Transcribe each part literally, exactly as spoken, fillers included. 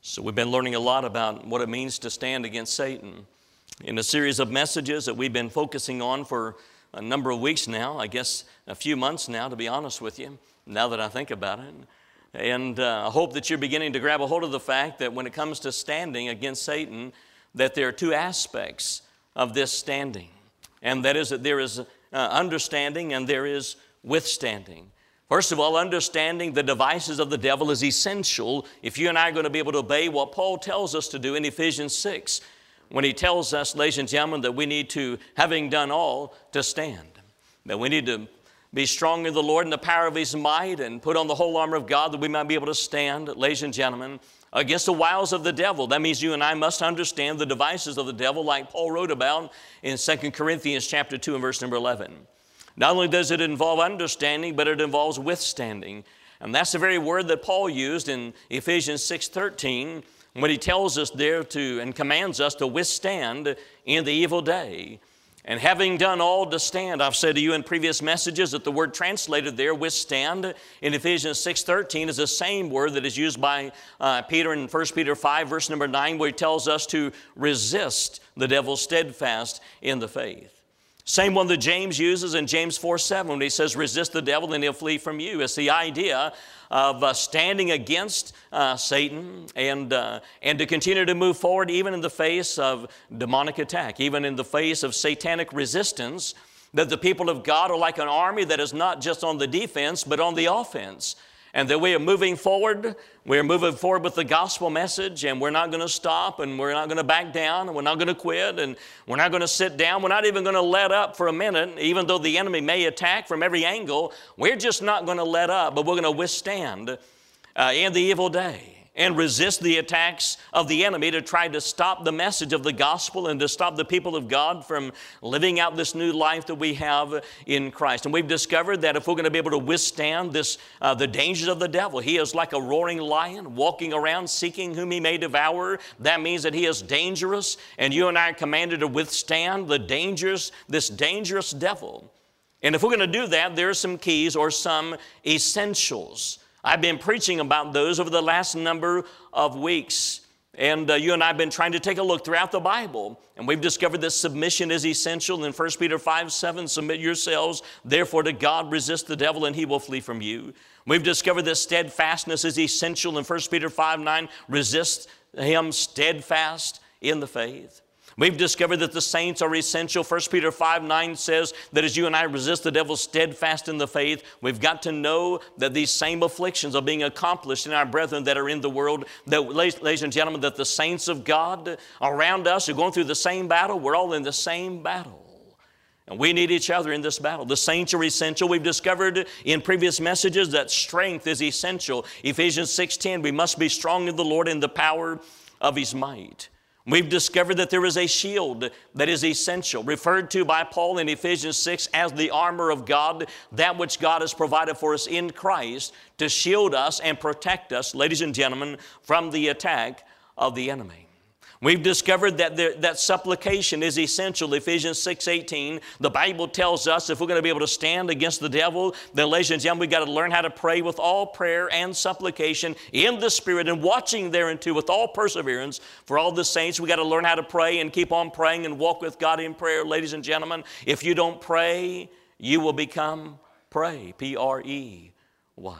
So we've been learning a lot about what it means to stand against Satan in a series of messages that we've been focusing on for a number of weeks now, I guess a few months now, to be honest with you, now that I think about it. And uh, I hope that you're beginning to grab a hold of the fact that when it comes to standing against Satan, that there are two aspects of this standing. And that is that there is uh, understanding and there is withstanding. First of all, understanding the devices of the devil is essential if you and I are going to be able to obey what Paul tells us to do in Ephesians six, when he tells us, ladies and gentlemen, that we need to, having done all, to stand. That we need to be strong in the Lord and the power of His might and put on the whole armor of God that we might be able to stand, ladies and gentlemen, against the wiles of the devil. That means you and I must understand the devices of the devil like Paul wrote about in Second Corinthians chapter two and verse number eleven. Not only does it involve understanding, but it involves withstanding. And that's the very word that Paul used in Ephesians six thirteen when he tells us there to and commands us to withstand in the evil day. And having done all to stand, I've said to you in previous messages that the word translated there, withstand, in Ephesians six thirteen is the same word that is used by uh, Peter in First Peter five, verse number nine, where he tells us to resist the devil steadfast in the faith. Same one that James uses in James four seven when he says, resist the devil and he'll flee from you. It's the idea of uh, standing against uh, Satan and, uh, and to continue to move forward even in the face of demonic attack, even in the face of satanic resistance, that the people of God are like an army that is not just on the defense but on the offense. And that we are moving forward, we're moving forward with the gospel message, and we're not going to stop, and we're not going to back down, and we're not going to quit, and we're not going to sit down. We're not even going to let up for a minute, even though the enemy may attack from every angle. We're just not going to let up, but we're going to withstand uh, in the evil day and resist the attacks of the enemy to try to stop the message of the gospel and to stop the people of God from living out this new life that we have in Christ. And we've discovered that if we're going to be able to withstand this, uh, the dangers of the devil, he is like a roaring lion walking around seeking whom he may devour. That means that he is dangerous, and you and I are commanded to withstand the dangers, this dangerous devil. And if we're going to do that, there are some keys or some essentials. I've been preaching about those over the last number of weeks. And uh, you and I have been trying to take a look throughout the Bible. And we've discovered that submission is essential. In First Peter five seven, submit yourselves, therefore to God, resist the devil, and he will flee from you. We've discovered that steadfastness is essential. In First Peter five nine, resist him steadfast in the faith. We've discovered that the saints are essential. First Peter five nine says that as you and I resist the devil steadfast in the faith, we've got to know that these same afflictions are being accomplished in our brethren that are in the world. That, ladies and gentlemen, that the saints of God around us are going through the same battle. We're all in the same battle. And we need each other in this battle. The saints are essential. We've discovered in previous messages that strength is essential. Ephesians six ten, we must be strong in the Lord in the power of His might. We've discovered that there is a shield that is essential, referred to by Paul in Ephesians six as the armor of God, that which God has provided for us in Christ to shield us and protect us, ladies and gentlemen, from the attack of the enemy. We've discovered that there, that supplication is essential. Ephesians six eighteen, the Bible tells us if we're going to be able to stand against the devil, then ladies and gentlemen, we've got to learn how to pray with all prayer and supplication in the Spirit and watching thereunto with all perseverance for all the saints. We've got to learn how to pray and keep on praying and walk with God in prayer, ladies and gentlemen. If you don't pray, you will become prey, P R E Y.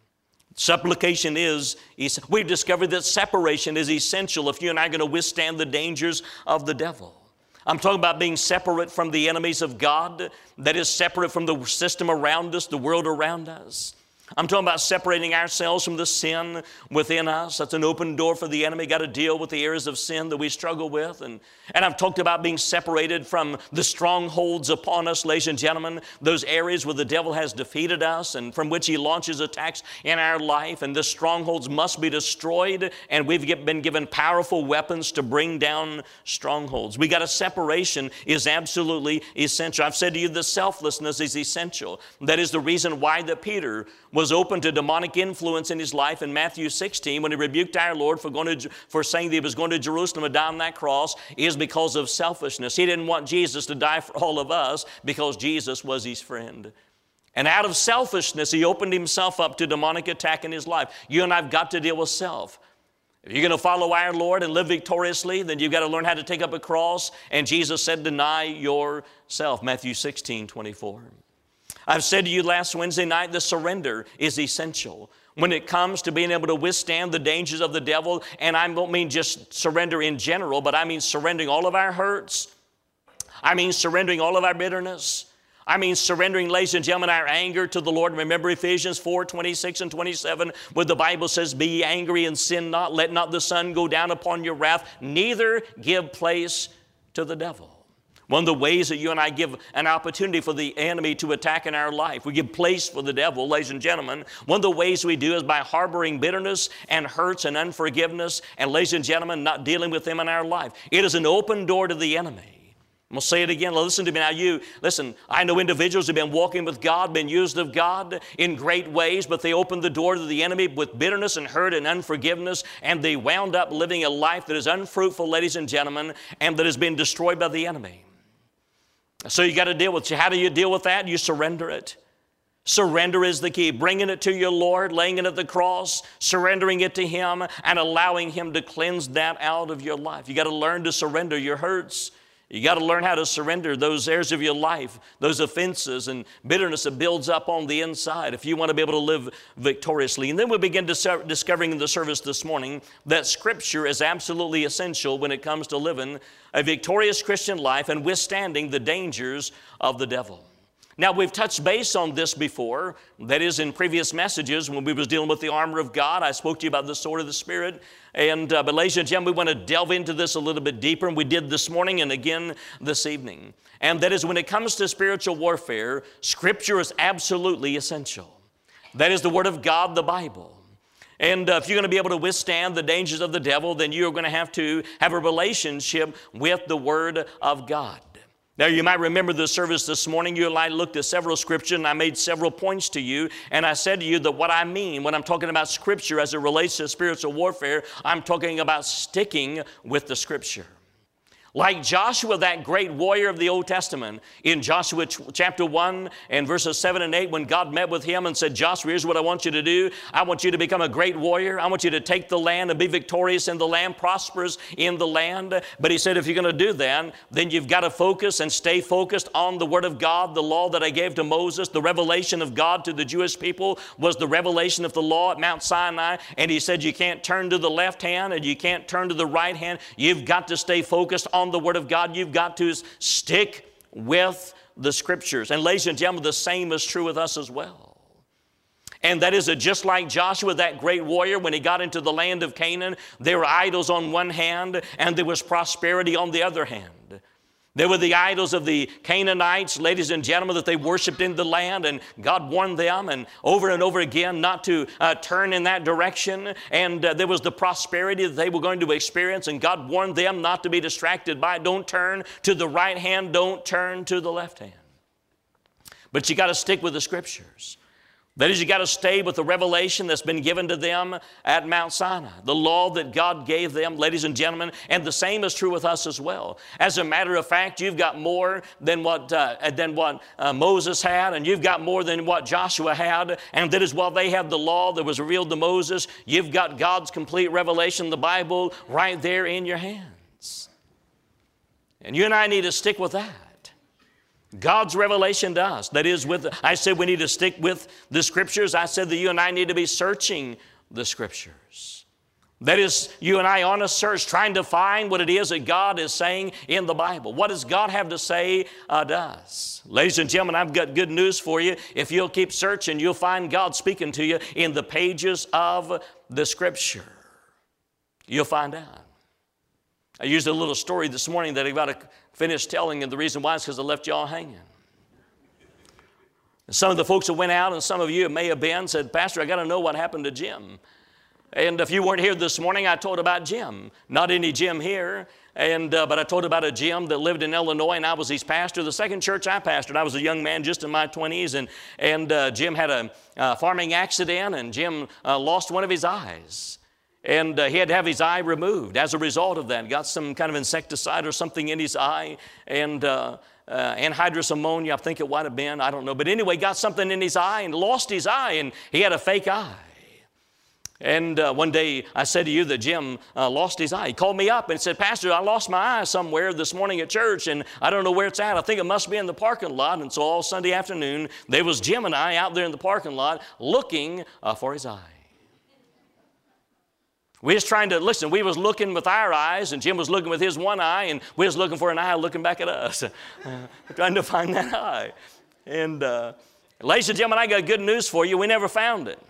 Supplication is, we've discovered that separation is essential if you and I are going to withstand the dangers of the devil. I'm talking about being separate from the enemies of God, that is separate from the system around us, the world around us. I'm talking about separating ourselves from the sin within us. That's an open door for the enemy. Got to deal with the areas of sin that we struggle with. And, and I've talked about being separated from the strongholds upon us, ladies and gentlemen, those areas where the devil has defeated us and from which he launches attacks in our life. And the strongholds must be destroyed, and we've get, been given powerful weapons to bring down strongholds. We got a separation is absolutely essential. I've said to you that selflessness is essential. That is the reason why that Peter was open to demonic influence in his life in Matthew sixteen when he rebuked our Lord for, going to, for saying that he was going to Jerusalem and die on that cross is because of selfishness. He didn't want Jesus to die for all of us because Jesus was his friend. And out of selfishness, he opened himself up to demonic attack in his life. You and I have got to deal with self. If you're going to follow our Lord and live victoriously, then you've got to learn how to take up a cross. And Jesus said, deny yourself, Matthew sixteen twenty-four. I've said to you last Wednesday night, the surrender is essential when it comes to being able to withstand the dangers of the devil. And I don't mean just surrender in general, but I mean surrendering all of our hurts. I mean surrendering all of our bitterness. I mean surrendering, ladies and gentlemen, our anger to the Lord. Remember Ephesians four twenty-six and twenty-seven, where the Bible says, be ye angry and sin not. Let not the sun go down upon your wrath. Neither give place to the devil. One of the ways that you and I give an opportunity for the enemy to attack in our life, we give place for the devil, ladies and gentlemen. One of the ways we do is by harboring bitterness and hurts and unforgiveness, and ladies and gentlemen, not dealing with them in our life. It is an open door to the enemy. I'm going to say it again. Listen to me now. You, listen, I know individuals who have been walking with God, been used of God in great ways, but they opened the door to the enemy with bitterness and hurt and unforgiveness, and they wound up living a life that is unfruitful, ladies and gentlemen, and that has been destroyed by the enemy. So you got to deal with it. How do you deal with that? You surrender it. Surrender is the key. Bringing it to your Lord, laying it at the cross, surrendering it to Him, and allowing Him to cleanse that out of your life. You got to learn to surrender your hurts. You got to learn how to surrender those areas of your life, those offenses and bitterness that builds up on the inside if you want to be able to live victoriously. And then we begin to discovering in the service this morning that Scripture is absolutely essential when it comes to living a victorious Christian life and withstanding the dangers of the devil. Now, we've touched base on this before. That is, in previous messages when we was dealing with the armor of God. I spoke to you about the sword of the Spirit. And, uh, but ladies and gentlemen, we want to delve into this a little bit deeper, and we did this morning and again this evening. And that is, when it comes to spiritual warfare, Scripture is absolutely essential. That is the Word of God, the Bible. And uh, if you're going to be able to withstand the dangers of the devil, then you're going to have to have a relationship with the Word of God. Now, you might remember the service this morning. You and I looked at several scriptures, and I made several points to you. And I said to you that what I mean when I'm talking about Scripture as it relates to spiritual warfare, I'm talking about sticking with the Scripture. Like Joshua, that great warrior of the Old Testament, in Joshua chapter one and verses seven and eight, when God met with him and said, Joshua, here's what I want you to do. I want you to become a great warrior. I want you to take the land and be victorious in the land, prosperous in the land. But he said, if you're going to do that, then you've got to focus and stay focused on the Word of God, the law that I gave to Moses. The revelation of God to the Jewish people was the revelation of the law at Mount Sinai. And he said, you can't turn to the left hand and you can't turn to the right hand. You've got to stay focused on on the Word of God. You've got to stick with the Scriptures. And ladies and gentlemen, the same is true with us as well. And that is that just like Joshua, that great warrior, when he got into the land of Canaan, there were idols on one hand and there was prosperity on the other hand. There were the idols of the Canaanites, ladies and gentlemen, that they worshiped in the land, and God warned them and over and over again not to uh, turn in that direction. And uh, there was the prosperity that they were going to experience, and God warned them not to be distracted by it. Don't turn to the right hand, don't turn to the left hand. But you got to stick with the Scriptures. That is, you got to stay with the revelation that's been given to them at Mount Sinai, the law that God gave them, ladies and gentlemen, and the same is true with us as well. As a matter of fact, you've got more than what, uh, than what uh, Moses had, and you've got more than what Joshua had, and that is while they had the law that was revealed to Moses, you've got God's complete revelation, the Bible, right there in your hands. And you and I need to stick with that. God's revelation to us. That is, with I said we need to stick with the Scriptures. I said that you and I need to be searching the Scriptures. That is, you and I on a search, trying to find what it is that God is saying in the Bible. What does God have to say uh, to us? Ladies and gentlemen, I've got good news for you. If you'll keep searching, you'll find God speaking to you in the pages of the Scripture. You'll find out. I used a little story this morning that I've got to finish telling, and the reason why is because I left y'all hanging. And some of the folks that went out, and some of you may have been, said, Pastor, I got to know what happened to Jim. And if you weren't here this morning, I told about Jim. Not any Jim here, and uh, but I told about a Jim that lived in Illinois, and I was his pastor. The second church I pastored, I was a young man just in my twenties, and, and uh, Jim had a uh, farming accident, and Jim uh, lost one of his eyes. And uh, he had to have his eye removed as a result of that. Got some kind of insecticide or something in his eye, and uh, uh, anhydrous ammonia, I think it might have been, I don't know. But anyway, got something in his eye and lost his eye, and he had a fake eye. And uh, one day I said to you that Jim uh, lost his eye. He called me up and said, Pastor, I lost my eye somewhere this morning at church, and I don't know where it's at. I think it must be in the parking lot. And so all Sunday afternoon, there was Jim and I out there in the parking lot looking uh, for his eye. We was trying to, listen, we was looking with our eyes, and Jim was looking with his one eye, and we was looking for an eye looking back at us, uh, trying to find that eye. And uh, ladies and gentlemen, I got good news for you. We never found it.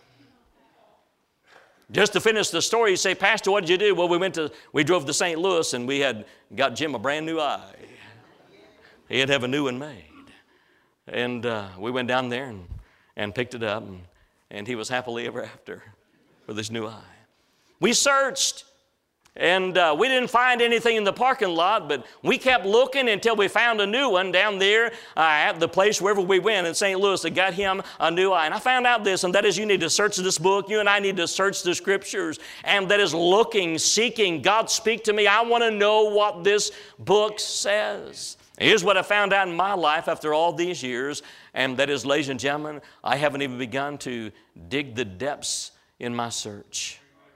Just to finish the story, you say, Pastor, what did you do? Well, we went to, we drove to Saint Louis, and we had got Jim a brand new eye. He had to have a new one made. And uh, we went down there and, and picked it up, and, and he was happily ever after with his new eye. We searched, and uh, we didn't find anything in the parking lot, but we kept looking until we found a new one down there uh, at the place wherever we went in Saint Louis that got him a new eye. And I found out this, and that is you need to search this book. You and I need to search the Scriptures, and that is looking, seeking, God speak to me. I want to know what this book says. Here's what I found out in my life after all these years, and that is, ladies and gentlemen, I haven't even begun to dig the depths in my search.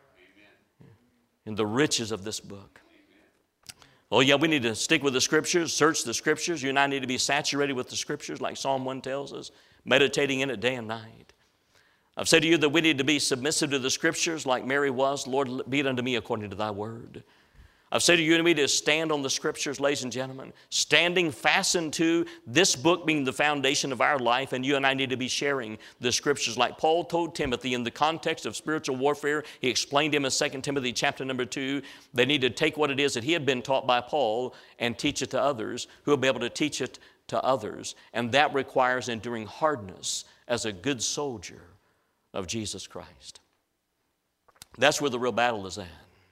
In the riches of this book. Oh yeah, we need to stick with the Scriptures, search the Scriptures. You and I need to be saturated with the Scriptures like Psalm one tells us, meditating in it day and night. I've said to you that we need to be submissive to the Scriptures like Mary was. Lord, be it unto me according to thy word. I've said to you and me to stand on the Scriptures, ladies and gentlemen, standing fastened to this book being the foundation of our life, and you and I need to be sharing the Scriptures like Paul told Timothy in the context of spiritual warfare. He explained to him in Second Timothy chapter number two, they need to take what it is that he had been taught by Paul and teach it to others who will be able to teach it to others, and that requires enduring hardness as a good soldier of Jesus Christ. That's where the real battle is at.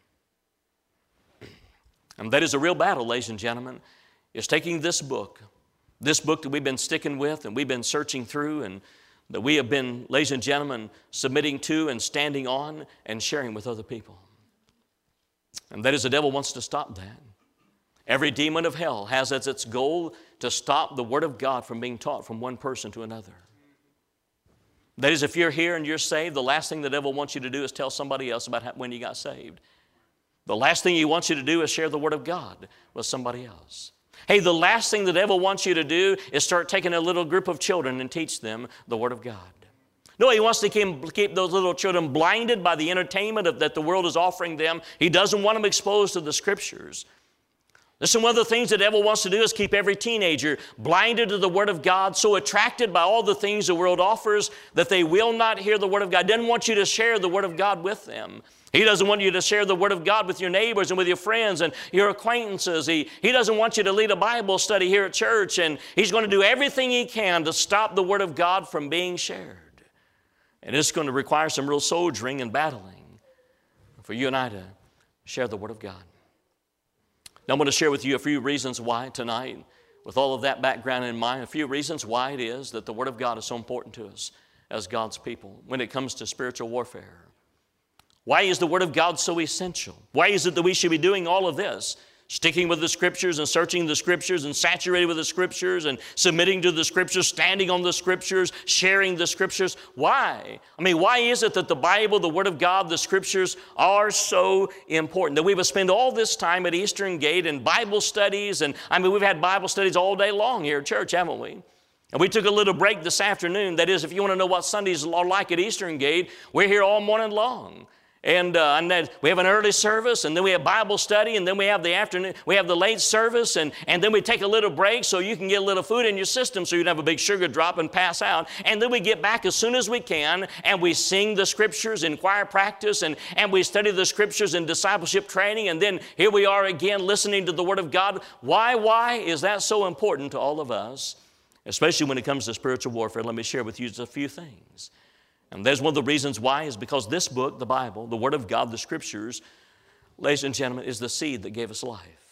And that is a real battle, ladies and gentlemen, is taking this book, this book that we've been sticking with and we've been searching through and that we have been, ladies and gentlemen, submitting to and standing on and sharing with other people. And that is the devil wants to stop that. Every demon of hell has as its goal to stop the Word of God from being taught from one person to another. That is, if you're here and you're saved, the last thing the devil wants you to do is tell somebody else about how, when you got saved. The last thing he wants you to do is share the Word of God with somebody else. Hey, the last thing the devil wants you to do is start taking a little group of children and teach them the Word of God. No, he wants to keep, keep those little children blinded by the entertainment of, that the world is offering them. He doesn't want them exposed to the Scriptures. Listen, one of the things the devil wants to do is keep every teenager blinded to the Word of God, so attracted by all the things the world offers that they will not hear the Word of God. He doesn't want you to share the Word of God with them. He doesn't want you to share the Word of God with your neighbors and with your friends and your acquaintances. He, he doesn't want you to lead a Bible study here at church, and he's going to do everything he can to stop the Word of God from being shared. And it's going to require some real soldiering and battling for you and I to share the Word of God. Now, I'm going to share with you a few reasons why tonight, with all of that background in mind, a few reasons why it is that the Word of God is so important to us as God's people when it comes to spiritual warfare. Why is the Word of God so essential? Why is it that we should be doing all of this? Sticking with the Scriptures and searching the Scriptures and saturated with the Scriptures and submitting to the Scriptures, standing on the Scriptures, sharing the Scriptures. Why? I mean, why is it that the Bible, the Word of God, the Scriptures are so important? That we would spend all this time at Eastern Gate in Bible studies, and I mean, we've had Bible studies all day long here at church, haven't we? And we took a little break this afternoon. That is, if you want to know what Sundays are like at Eastern Gate, we're here all morning long. And, uh, and then we have an early service, and then we have Bible study, and then we have the afternoon, we have the late service, and, and then we take a little break so you can get a little food in your system so you don't have a big sugar drop and pass out. And then we get back as soon as we can, and we sing the Scriptures in choir practice, and, and we study the Scriptures in discipleship training, and then here we are again listening to the Word of God. Why, why is that so important to all of us, especially when it comes to spiritual warfare? Let me share with you just a few things. And there's one of the reasons why is because this book, the Bible, the Word of God, the Scriptures, ladies and gentlemen, is the seed that gave us life.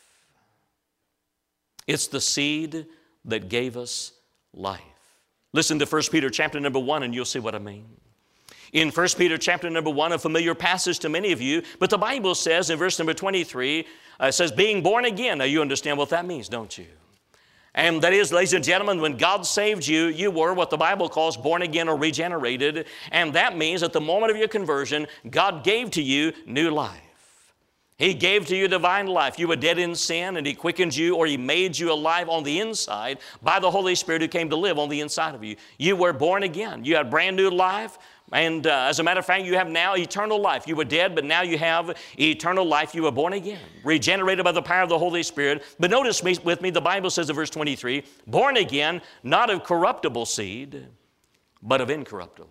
It's the seed that gave us life. Listen to First Peter chapter number one and you'll see what I mean. In First Peter chapter number one, a familiar passage to many of you, but the Bible says in verse number twenty-three, uh, it says, being born again. Now you understand what that means, don't you? And that is, ladies and gentlemen, when God saved you, you were what the Bible calls born again or regenerated. And that means at the moment of your conversion, God gave to you new life. He gave to you divine life. You were dead in sin, and He quickened you, or He made you alive on the inside by the Holy Spirit who came to live on the inside of you. You were born again. You had brand new life. And uh, as a matter of fact, you have now eternal life. You were dead, but now you have eternal life. You were born again, regenerated by the power of the Holy Spirit. But notice me, with me, the Bible says in verse twenty-three, born again, not of corruptible seed, but of incorruptible,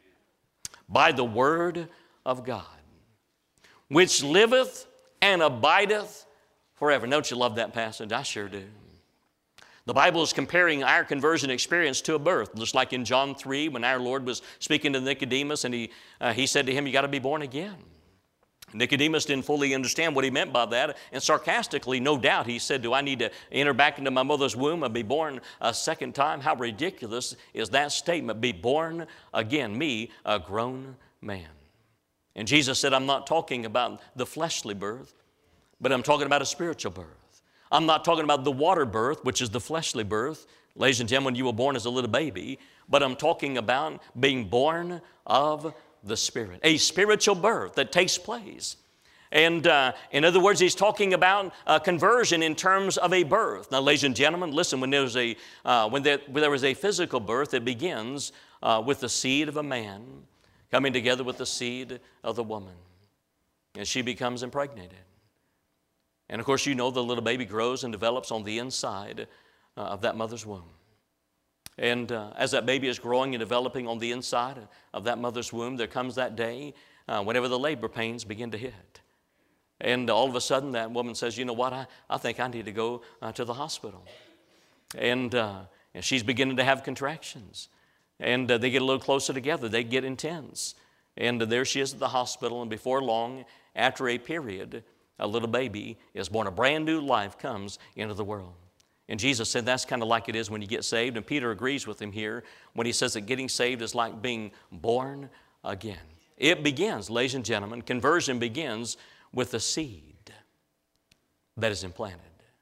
by the word of God, which liveth and abideth forever. Don't you love that passage? I sure do. The Bible is comparing our conversion experience to a birth, just like in John three when our Lord was speaking to Nicodemus, and he, uh, he said to him, you got to be born again. Nicodemus didn't fully understand what he meant by that, and sarcastically, no doubt, he said, do I need to enter back into my mother's womb and be born a second time? How ridiculous is that statement, be born again, me, a grown man. And Jesus said, I'm not talking about the fleshly birth, but I'm talking about a spiritual birth. I'm not talking about the water birth, which is the fleshly birth. Ladies and gentlemen, you were born as a little baby, but I'm talking about being born of the Spirit, a spiritual birth that takes place. And uh, in other words, he's talking about uh, conversion in terms of a birth. Now, ladies and gentlemen, listen, when there's a, uh, when, there, when there is a physical birth, it begins uh, with the seed of a man coming together with the seed of the woman. And she becomes impregnated. And of course, you know the little baby grows and develops on the inside uh, of that mother's womb. And uh, as that baby is growing and developing on the inside of that mother's womb, there comes that day uh, whenever the labor pains begin to hit. And all of a sudden, that woman says, you know what, I, I think I need to go uh, to the hospital. And, uh, and she's beginning to have contractions. And uh, they get a little closer together. They get intense. And uh, there she is at the hospital, and before long, after a period, a little baby is born. A brand new life comes into the world. And Jesus said that's kind of like it is when you get saved. And Peter agrees with him here when he says that getting saved is like being born again. It begins, ladies and gentlemen, conversion begins with the seed that is implanted.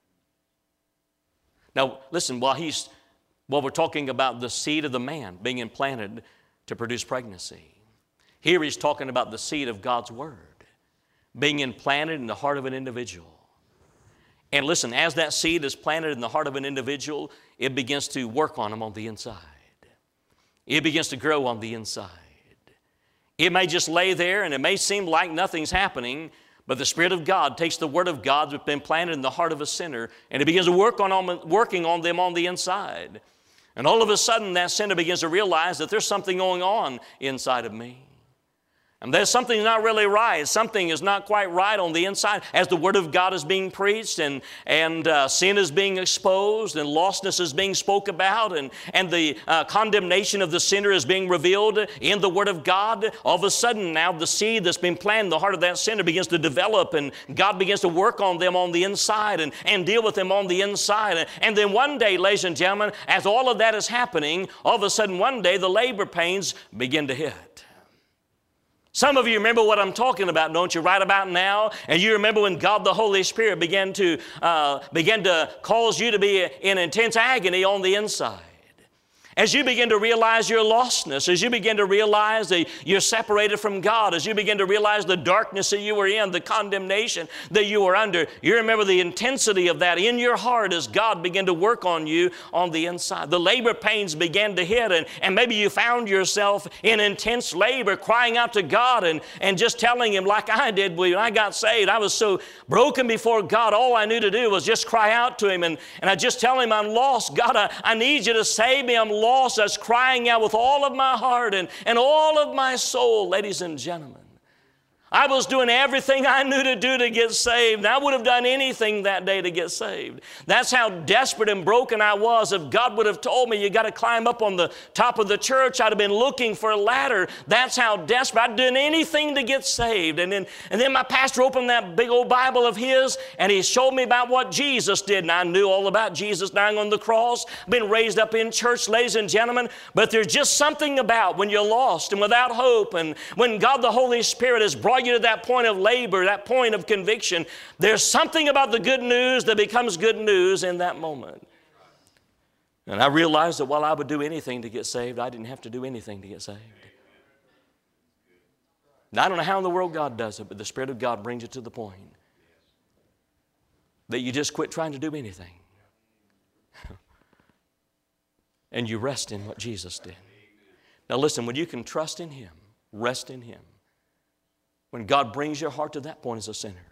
Now, listen, while he's Well, we're talking about the seed of the man being implanted to produce pregnancy. Here he's talking about the seed of God's Word being implanted in the heart of an individual. And listen, as that seed is planted in the heart of an individual, it begins to work on them on the inside. It begins to grow on the inside. It may just lay there and it may seem like nothing's happening, but the Spirit of God takes the Word of God that's been planted in the heart of a sinner, and it begins to work on working on them on the inside. And all of a sudden, that sinner begins to realize that there's something going on inside of me. And there's something not really right. Something is not quite right on the inside as the Word of God is being preached and, and uh, sin is being exposed and lostness is being spoke about and, and the uh, condemnation of the sinner is being revealed in the Word of God. All of a sudden now the seed that's been planted in the heart of that sinner begins to develop, and God begins to work on them on the inside and, and deal with them on the inside. And then one day, ladies and gentlemen, as all of that is happening, all of a sudden one day the labor pains begin to hit. Some of you remember what I'm talking about, don't you, right about now? And you remember when God the Holy Spirit began to, uh, began to cause you to be in intense agony on the inside. As you begin to realize your lostness, as you begin to realize that you're separated from God, as you begin to realize the darkness that you were in, the condemnation that you were under, you remember the intensity of that in your heart as God began to work on you on the inside. The labor pains began to hit, and, and maybe you found yourself in intense labor crying out to God and, and just telling Him like I did when I got saved. I was so broken before God, all I knew to do was just cry out to Him, and, and I just tell Him I'm lost. God, I, I need You to save me. I'm lost. I was crying out with all of my heart and, and all of my soul, ladies and gentlemen. I was doing everything I knew to do to get saved. I would have done anything that day to get saved. That's how desperate and broken I was. If God would have told me you got to climb up on the top of the church, I'd have been looking for a ladder. That's how desperate. I'd done anything to get saved. And then, and then my pastor opened that big old Bible of his, and he showed me about what Jesus did. And I knew all about Jesus dying on the cross. I've been raised up in church, ladies and gentlemen. But there's just something about when you're lost and without hope, and when God the Holy Spirit has brought you to that point of labor, that point of conviction, there's something about the good news that becomes good news in that moment. And I realized that while I would do anything to get saved, I didn't have to do anything to get saved. Now, I don't know how in the world God does it, but the Spirit of God brings you to the point that you just quit trying to do anything. And you rest in what Jesus did. Now listen, when you can trust in Him, rest in Him, when God brings your heart to that point as a sinner,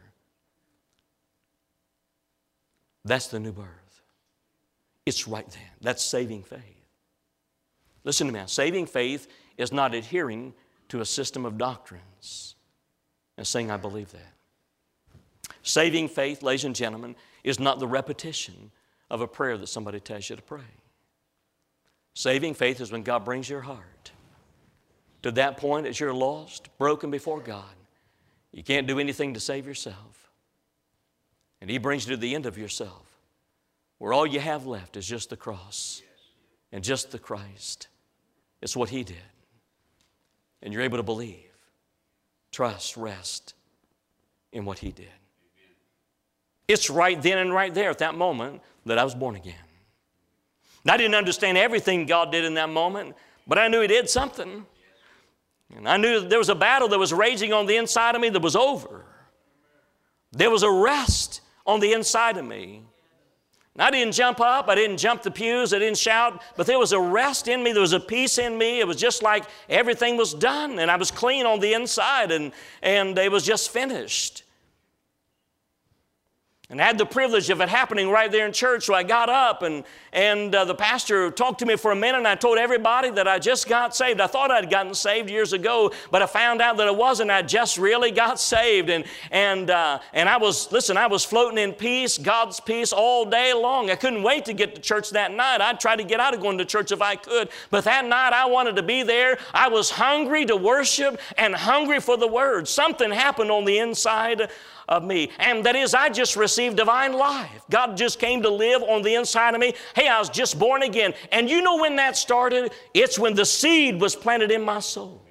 that's the new birth. It's right then. That's saving faith. Listen to me now. Saving faith is not adhering to a system of doctrines and saying, I believe that. Saving faith, ladies and gentlemen, is not the repetition of a prayer that somebody tells you to pray. Saving faith is when God brings your heart to that point as you're lost, broken before God. You can't do anything to save yourself. And He brings you to the end of yourself, where all you have left is just the cross and just the Christ. It's what He did. And you're able to believe, trust, rest in what He did. It's right then and right there at that moment that I was born again. And I didn't understand everything God did in that moment, but I knew He did something. And I knew that there was a battle that was raging on the inside of me that was over. There was a rest on the inside of me. And I didn't jump up, I didn't jump the pews, I didn't shout, but there was a rest in me, there was a peace in me. It was just like everything was done, and I was clean on the inside, and, and it was just finished. And I had the privilege of it happening right there in church. So I got up and, and uh, the pastor talked to me for a minute, and I told everybody that I just got saved. I thought I'd gotten saved years ago, but I found out that it wasn't. I just really got saved. And, and, uh, and I was, listen, I was floating in peace, God's peace all day long. I couldn't wait to get to church that night. I'd try to get out of going to church if I could. But that night I wanted to be there. I was hungry to worship and hungry for the Word. Something happened on the inside of me. And that is, I just received divine life. God just came to live on the inside of me. Hey, I was just born again. And you know when that started? It's when the seed was planted in my soul.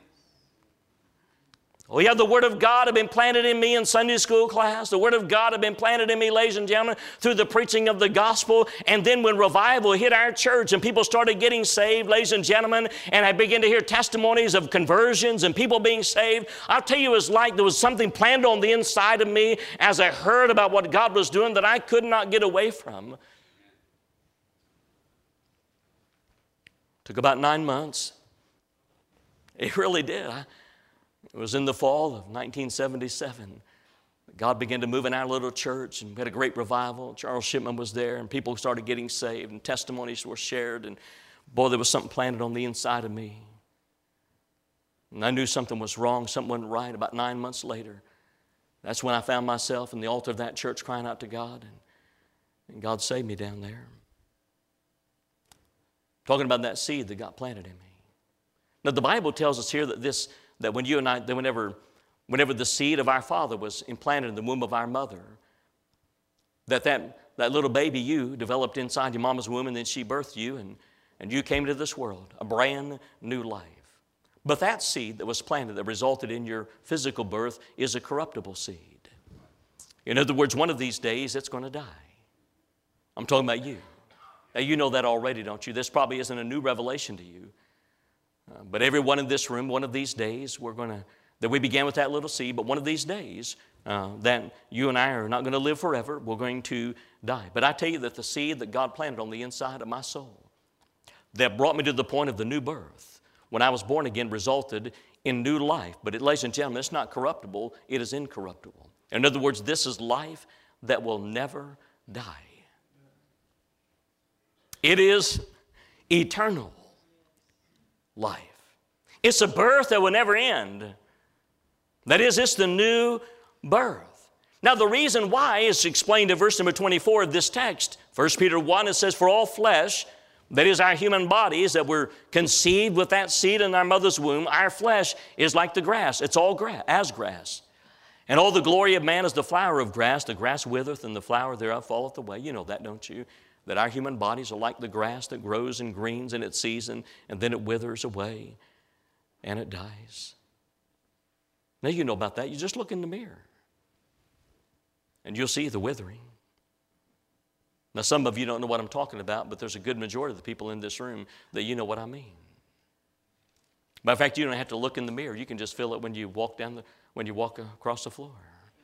Oh yeah, the Word of God had been planted in me in Sunday school class. The Word of God had been planted in me, ladies and gentlemen, through the preaching of the gospel. And then when revival hit our church and people started getting saved, ladies and gentlemen, and I began to hear testimonies of conversions and people being saved, I'll tell you, it was like there was something planted on the inside of me as I heard about what God was doing that I could not get away from. Took about nine months. It really did. I, It was in the fall of nineteen seventy-seven. God began to move in our little church, and we had a great revival. Charles Shipman was there, and people started getting saved, and testimonies were shared, and boy, there was something planted on the inside of me. And I knew something was wrong, something wasn't right. About nine months later, that's when I found myself in the altar of that church crying out to God, and, and God saved me down there. Talking about that seed that got planted in me. Now, the Bible tells us here that this that when you and I, that whenever, whenever the seed of our father was implanted in the womb of our mother, that that, that little baby you developed inside your mama's womb, and then she birthed you, and, and you came to this world, a brand new life. But that seed that was planted that resulted in your physical birth is a corruptible seed. In other words, one of these days it's going to die. I'm talking about you. Now, you know that already, don't you? This probably isn't a new revelation to you. Uh, but everyone in this room, one of these days, we're going to, that we began with that little seed, but one of these days uh, that you and I are not going to live forever, we're going to die. But I tell you that the seed that God planted on the inside of my soul that brought me to the point of the new birth, when I was born again, resulted in new life. But it, ladies and gentlemen, it's not corruptible, it is incorruptible. In other words, this is life that will never die. It is eternal life. It's a birth that will never end. That is, it's the new birth. Now, the reason why is explained in verse number twenty-four of this text. First Peter one, it says, for all flesh, that is our human bodies, that were conceived with that seed in our mother's womb, our flesh is like the grass. It's all grass, as grass. And all the glory of man is the flower of grass. The grass withereth, and the flower thereof falleth away. You know that, don't you? That our human bodies are like the grass that grows and greens in its season, and then it withers away, and it dies. Now you know about that. You just look in the mirror, and you'll see the withering. Now, some of you don't know what I'm talking about, but there's a good majority of the people in this room that you know what I mean. Matter of fact, you don't have to look in the mirror. You can just feel it when you walk down the, when you walk across the floor.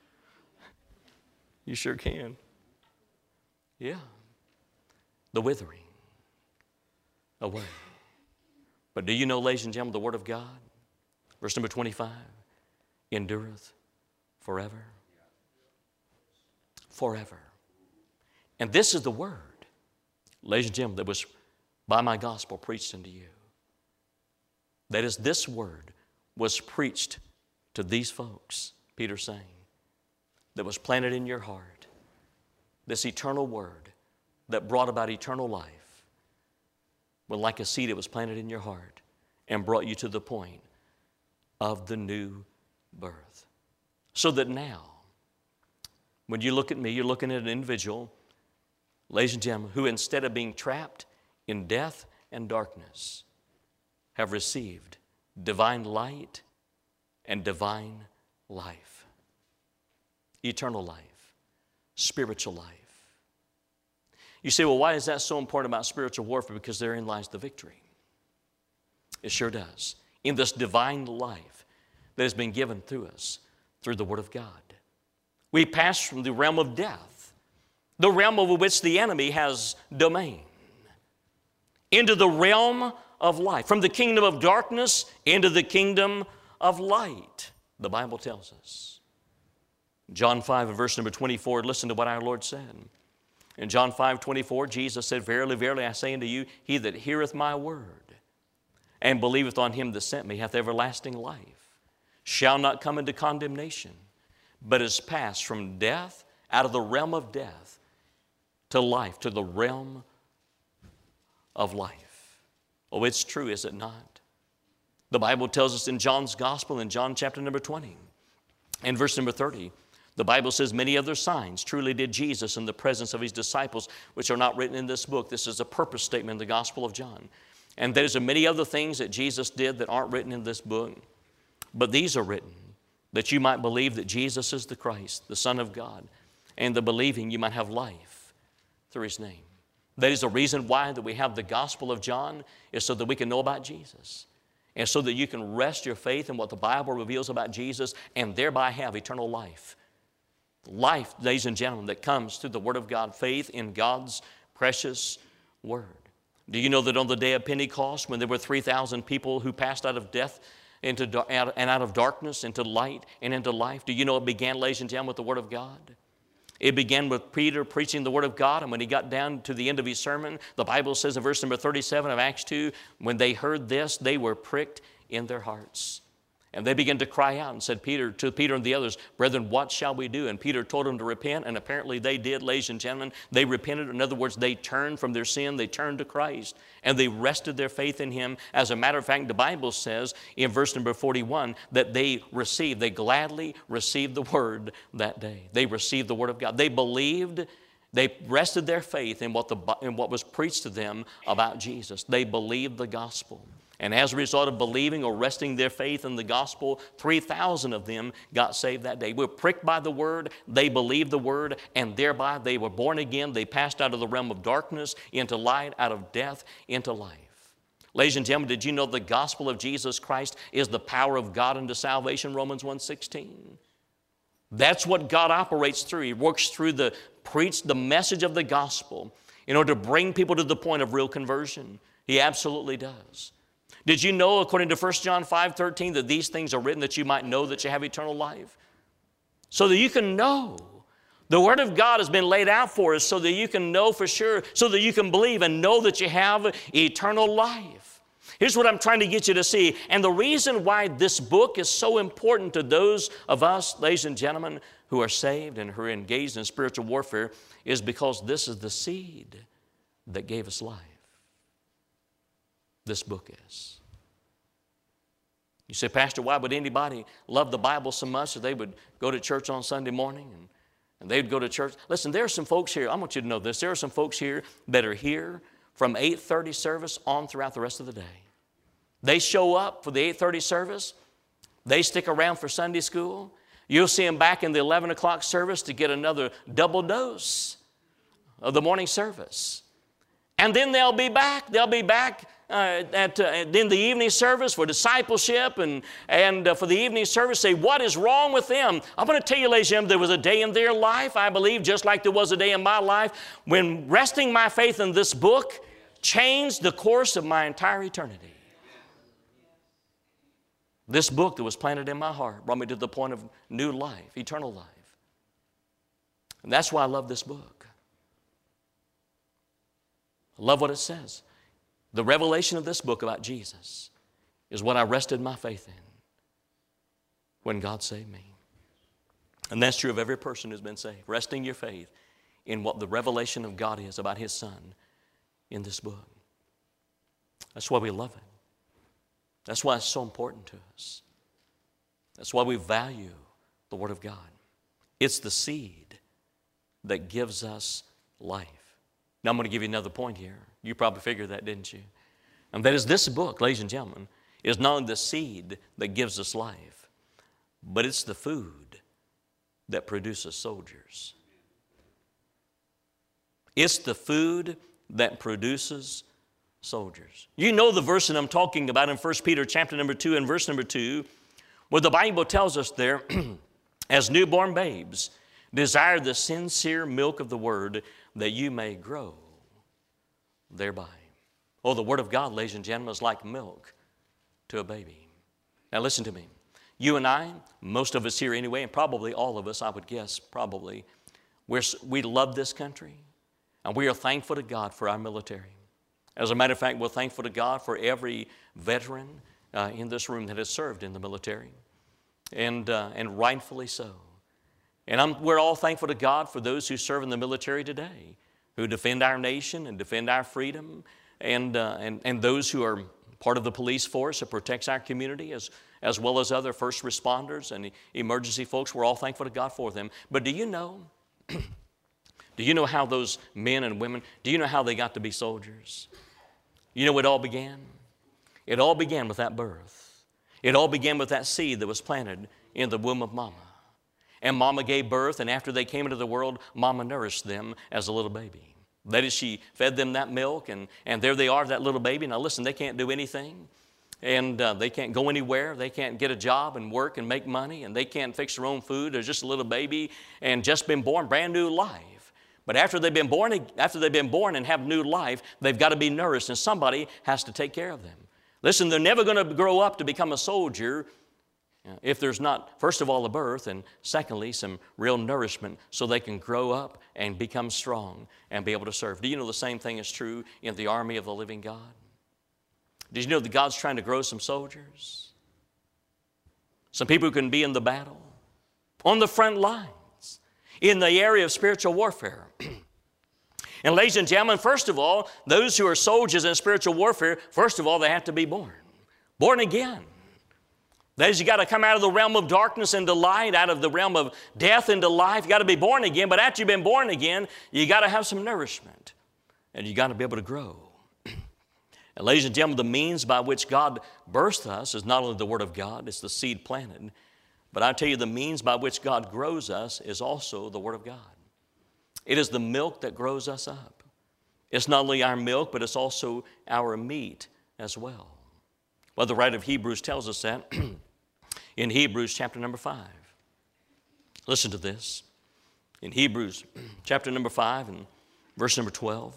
You sure can. Yeah. The withering away. But do you know, ladies and gentlemen, the Word of God, verse number twenty-five, endureth forever. Forever. And this is the word, ladies and gentlemen, that was by my gospel preached unto you. That is, this word was preached to these folks, Peter's saying, that was planted in your heart. This eternal word that brought about eternal life. Well, like a seed, it was planted in your heart and brought you to the point of the new birth. So that now, when you look at me, you're looking at an individual, ladies and gentlemen, who instead of being trapped in death and darkness, have received divine light and divine life. Eternal life, spiritual life. You say, well, why is that so important about spiritual warfare? Because therein lies the victory. It sure does. In this divine life that has been given through us, through the Word of God. We pass from the realm of death, the realm over which the enemy has domain, into the realm of life, from the kingdom of darkness into the kingdom of light, the Bible tells us. John five and verse number twenty-four, listen to what our Lord said. In John five twenty-four, Jesus said, verily, verily, I say unto you, he that heareth my word and believeth on him that sent me hath everlasting life, shall not come into condemnation, but is passed from death, out of the realm of death, to life, to the realm of life. Oh, it's true, is it not? The Bible tells us in John's Gospel, in John chapter number twenty, and verse number thirty, the Bible says, many other signs truly did Jesus in the presence of his disciples, which are not written in this book. This is a purpose statement in the Gospel of John. And there's many other things that Jesus did that aren't written in this book. But these are written that you might believe that Jesus is the Christ, the Son of God, and the believing you might have life through his name. That is the reason why that we have the Gospel of John, is so that we can know about Jesus. And so that you can rest your faith in what the Bible reveals about Jesus and thereby have eternal life. Life, ladies and gentlemen, that comes through the Word of God, faith in God's precious Word. Do you know that on the day of Pentecost, when there were three thousand people who passed out of death into, and out of darkness into light and into life, do you know it began, ladies and gentlemen, with the Word of God? It began with Peter preaching the Word of God, and when he got down to the end of his sermon, the Bible says in verse number thirty-seven of Acts two, when they heard this, they were pricked in their hearts. And they began to cry out and said Peter to Peter and the others, brethren, what shall we do? And Peter told them to repent, and apparently they did, ladies and gentlemen. They repented. In other words, they turned from their sin. They turned to Christ, and they rested their faith in him. As a matter of fact, the Bible says in verse number forty-one that they received, they gladly received the word that day. They received the word of God. They believed. They rested their faith in what, the, in what was preached to them about Jesus. They believed the gospel. And as a result of believing or resting their faith in the gospel, three thousand of them got saved that day. We were pricked by the word, they believed the word, and thereby they were born again. They passed out of the realm of darkness into light, out of death into life. Ladies and gentlemen, did you know the gospel of Jesus Christ is the power of God unto salvation, Romans one sixteen? That's what God operates through. He works through the preach the message of the gospel in order to bring people to the point of real conversion. He absolutely does. Did you know, according to First John five thirteen, that these things are written that you might know that you have eternal life? So that you can know. The Word of God has been laid out for us so that you can know for sure, so that you can believe and know that you have eternal life. Here's what I'm trying to get you to see. And the reason why this book is so important to those of us, ladies and gentlemen, who are saved and who are engaged in spiritual warfare is because this is the seed that gave us life. This book is. You say, Pastor, why would anybody love the Bible so much that they would go to church on Sunday morning and, and they would go to church? Listen, there are some folks here, I want you to know this, there are some folks here that are here from eight thirty service on throughout the rest of the day. They show up for the eight thirty service. They stick around for Sunday school. You'll see them back in the eleven o'clock service to get another double dose of the morning service. And then they'll be back. They'll be back uh, at uh, in the evening service for discipleship and, and uh, for the evening service. Say, what is wrong with them? I'm going to tell you, ladies and gentlemen, there was a day in their life, I believe, just like there was a day in my life, when resting my faith in this book changed the course of my entire eternity. This book that was planted in my heart brought me to the point of new life, eternal life. And that's why I love this book. I love what it says. The revelation of this book about Jesus is what I rested my faith in when God saved me. And that's true of every person who's been saved. Resting your faith in what the revelation of God is about His Son in this book. That's why we love it. That's why it's so important to us. That's why we value the Word of God. It's the seed that gives us life. Now I'm going to give you another point here. You probably figured that, didn't you? And that is, this book, ladies and gentlemen, is not only the seed that gives us life, but it's the food that produces soldiers. It's the food that produces soldiers. You know the verse that I'm talking about in First Peter chapter number two and verse number two, where the Bible tells us there, as newborn babes, desire the sincere milk of the Word that you may grow thereby. Oh, the Word of God, ladies and gentlemen, is like milk to a baby. Now listen to me. You and I, most of us here anyway, and probably all of us, I would guess, probably, we're, we love this country, and we are thankful to God for our military. As a matter of fact, we're thankful to God for every veteran uh, in this room that has served in the military, and, uh, and rightfully so. And I'm, we're all thankful to God for those who serve in the military today, who defend our nation and defend our freedom, and, uh, and, and those who are part of the police force that protects our community, as, as well as other first responders and emergency folks. We're all thankful to God for them. But do you know, do you know how those men and women, do you know how they got to be soldiers? You know, it all began? It all began with that birth. It all began with that seed that was planted in the womb of Mama. And Mama gave birth, and after they came into the world, Mama nourished them as a little baby. That is, she fed them that milk, and, and there they are, that little baby. Now listen, they can't do anything, and uh, they can't go anywhere. They can't get a job and work and make money, and they can't fix their own food. They're just a little baby and just been born, brand new life. But after they've been born, after they've been born and have new life, they've got to be nourished, and somebody has to take care of them. Listen, they're never going to grow up to become a soldier if there's not, first of all, a birth, and secondly, some real nourishment so they can grow up and become strong and be able to serve. Do you know the same thing is true in the army of the living God? Did you know that God's trying to grow some soldiers? Some people who can be in the battle, on the front lines, in the area of spiritual warfare. And ladies and gentlemen, first of all, those who are soldiers in spiritual warfare, first of all, they have to be born. Born again. That is, you got to come out of the realm of darkness into light, out of the realm of death into life. You got to be born again, but after you've been born again, you got to have some nourishment, and you got to be able to grow. And ladies and gentlemen, the means by which God births us is not only the Word of God, it's the seed planted, but I tell you, the means by which God grows us is also the Word of God. It is the milk that grows us up. It's not only our milk, but it's also our meat as well. Well, the writer of Hebrews tells us that in Hebrews chapter number five. Listen to this. In Hebrews chapter number five and verse number twelve.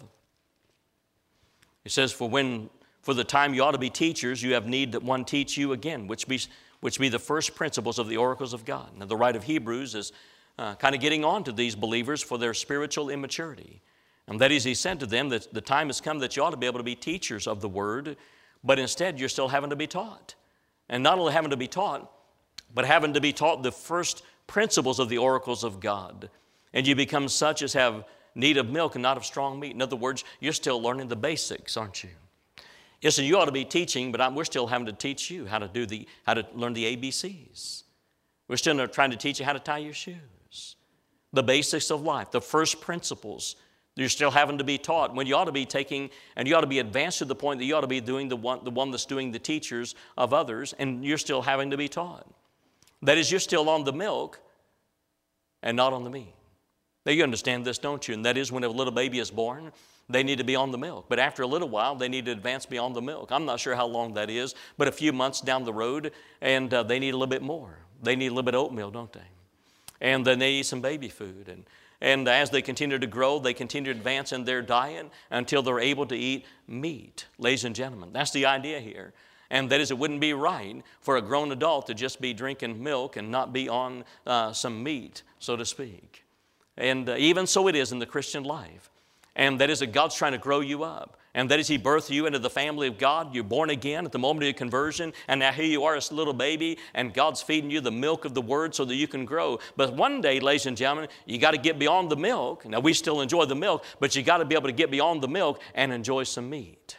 It says, For when for the time you ought to be teachers, you have need that one teach you again, which be, which be the first principles of the oracles of God. Now, the writer of Hebrews is uh, kind of getting on to these believers for their spiritual immaturity. And that is, he said to them that the time has come that you ought to be able to be teachers of the Word, but instead you're still having to be taught. And not only having to be taught, but having to be taught the first principles of the oracles of God. And you become such as have need of milk and not of strong meat. In other words, you're still learning the basics, aren't you? Yes, and you ought to be teaching, but I'm, we're still having to teach you how to do the, how to learn the A B Cs. We're still trying to teach you how to tie your shoes. The basics of life, the first principles. You're still having to be taught when you ought to be taking, and you ought to be advanced to the point that you ought to be doing the one, the one that's doing the teachers of others, and you're still having to be taught. That is, you're still on the milk and not on the meat. Now you understand this, don't you? And that is when a little baby is born, they need to be on the milk. But after a little while, they need to advance beyond the milk. I'm not sure how long that is, but a few months down the road, and uh, they need a little bit more. They need a little bit of oatmeal, don't they? And then they eat some baby food. And, and as they continue to grow, they continue to advance in their diet until they're able to eat meat. Ladies and gentlemen, that's the idea here. And that is, it wouldn't be right for a grown adult to just be drinking milk and not be on uh, some meat, so to speak. And uh, even so it is in the Christian life. And that is that God's trying to grow you up. And that is He birthed you into the family of God. You're born again at the moment of your conversion. And now here you are as a little baby. And God's feeding you the milk of the Word so that you can grow. But one day, ladies and gentlemen, you got to get beyond the milk. Now we still enjoy the milk, but you got to be able to get beyond the milk and enjoy some meat.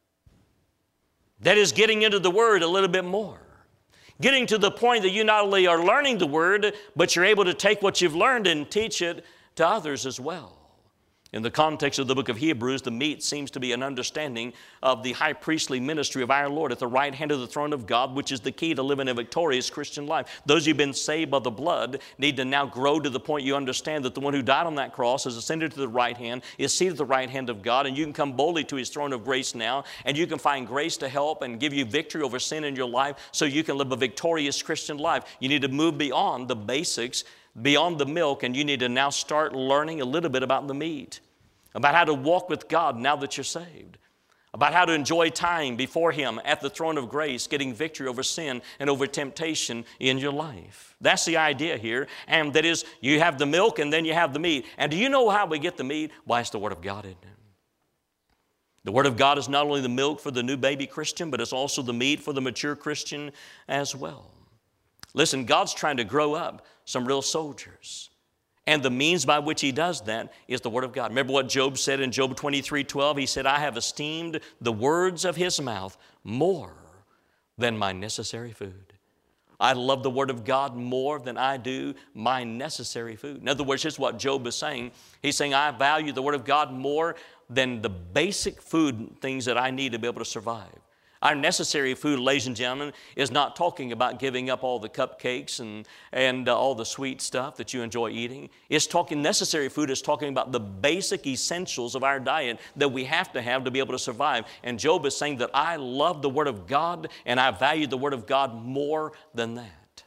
That is getting into the Word a little bit more. Getting to the point that you not only are learning the Word, but you're able to take what you've learned and teach it to others as well. In the context of the book of Hebrews, the meat seems to be an understanding of the high priestly ministry of our Lord at the right hand of the throne of God, which is the key to living a victorious Christian life. Those who've been saved by the blood need to now grow to the point you understand that the one who died on that cross has ascended to the right hand, is seated at the right hand of God, and you can come boldly to His throne of grace now, and you can find grace to help and give you victory over sin in your life so you can live a victorious Christian life. You need to move beyond the basics, beyond the milk, and you need to now start learning a little bit about the meat, about how to walk with God now that you're saved, about how to enjoy time before Him at the throne of grace, getting victory over sin and over temptation in your life. That's the idea here, and that is you have the milk and then you have the meat. And do you know how we get the meat? Why, it's the Word of God, isn't it? The Word of God is not only the milk for the new baby Christian, but it's also the meat for the mature Christian as well. Listen, God's trying to grow up some real soldiers. And the means by which He does that is the Word of God. Remember what Job said in Job twenty-three twelve? He said, I have esteemed the words of His mouth more than my necessary food. I love the Word of God more than I do my necessary food. In other words, here's what Job is saying. He's saying, I value the Word of God more than the basic food things that I need to be able to survive. Our necessary food, ladies and gentlemen, is not talking about giving up all the cupcakes and, and uh, all the sweet stuff that you enjoy eating. It's talking, necessary food is talking about the basic essentials of our diet that we have to have to be able to survive. And Job is saying that I love the Word of God and I value the Word of God more than that.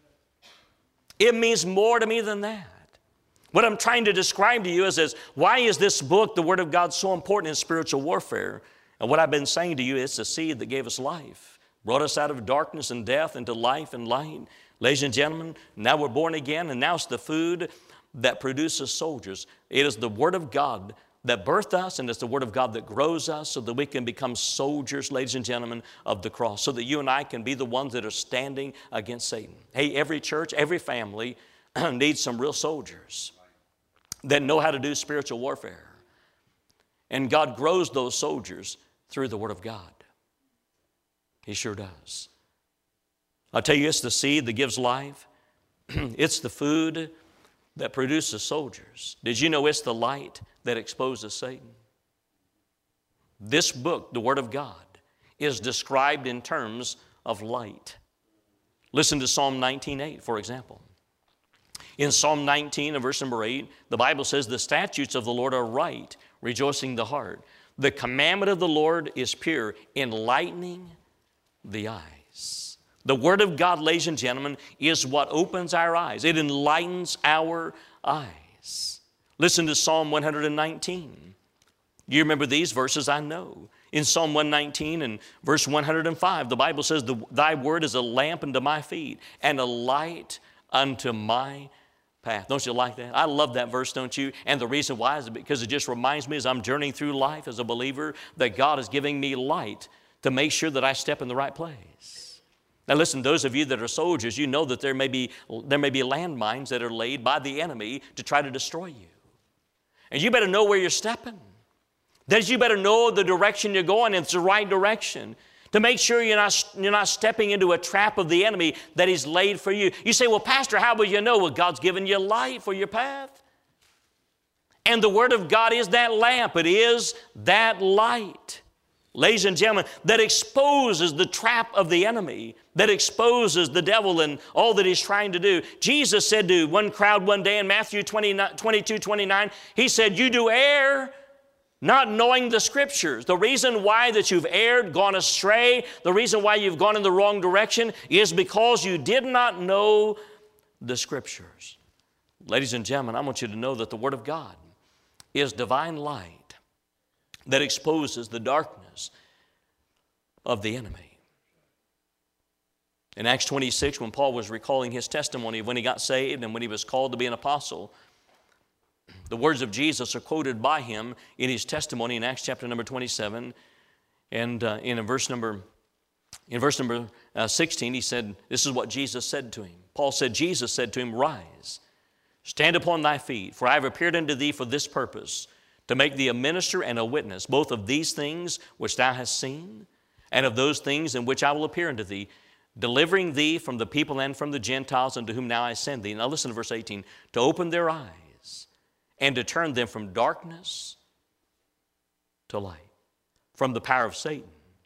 It means more to me than that. What I'm trying to describe to you is, is why is this book, the Word of God, so important in spiritual warfare? And what I've been saying to you, it's the seed that gave us life, brought us out of darkness and death into life and light. Ladies and gentlemen, now we're born again, and now it's the food that produces soldiers. It is the Word of God that birthed us, and it's the Word of God that grows us so that we can become soldiers, ladies and gentlemen, of the cross, so that you and I can be the ones that are standing against Satan. Hey, every church, every family needs some real soldiers that know how to do spiritual warfare. And God grows those soldiers through the Word of God. He sure does. I'll tell you, it's the seed that gives life. It's the food that produces soldiers. Did you know it's the light that exposes Satan? This book, the Word of God, is described in terms of light. Listen to Psalm nineteen eight, for example. In Psalm nineteen and verse number eight, the Bible says, the statutes of the Lord are right, rejoicing the heart. The commandment of the Lord is pure, enlightening the eyes. The Word of God, ladies and gentlemen, is what opens our eyes. It enlightens our eyes. Listen to Psalm one nineteen. You remember these verses, I know. In Psalm one nineteen and verse one hundred five, the Bible says, thy word is a lamp unto my feet and a light unto my path. Don't you like that? I love that verse, don't you? And the reason why is because it just reminds me as I'm journeying through life as a believer that God is giving me light to make sure that I step in the right place. Now listen, those of you that are soldiers, you know that there may be, there may be landmines that are laid by the enemy to try to destroy you. And you better know where you're stepping. That is, you better know the direction you're going, and it's the right direction. To make sure you're not, you're not stepping into a trap of the enemy that He's laid for you. You say, well, Pastor, how will you know? Well, God's given you light for your path. And the Word of God is that lamp. It is that light. ladies and gentlemen, that exposes the trap of the enemy, that exposes the devil and all that he's trying to do. Jesus said to one crowd one day in Matthew twenty-two, twenty-nine, he said, you do err, not knowing the Scriptures. The reason why that you've erred, gone astray, the reason why you've gone in the wrong direction is because you did not know the Scriptures. Ladies and gentlemen, I want you to know that the Word of God is divine light that exposes the darkness of the enemy. In Acts twenty-six, when Paul was recalling his testimony of when he got saved and when he was called to be an apostle, the words of Jesus are quoted by him in his testimony in Acts chapter number twenty-seven. And uh, in verse number, in verse number uh, sixteen, he said, this is what Jesus said to him. Paul said, Jesus said to him, rise, stand upon thy feet, for I have appeared unto thee for this purpose, to make thee a minister and a witness, both of these things which thou hast seen, and of those things in which I will appear unto thee, delivering thee from the people and from the Gentiles unto whom now I send thee. Now listen to verse eighteen, to open their eyes and to turn them from darkness to light, from the power of Satan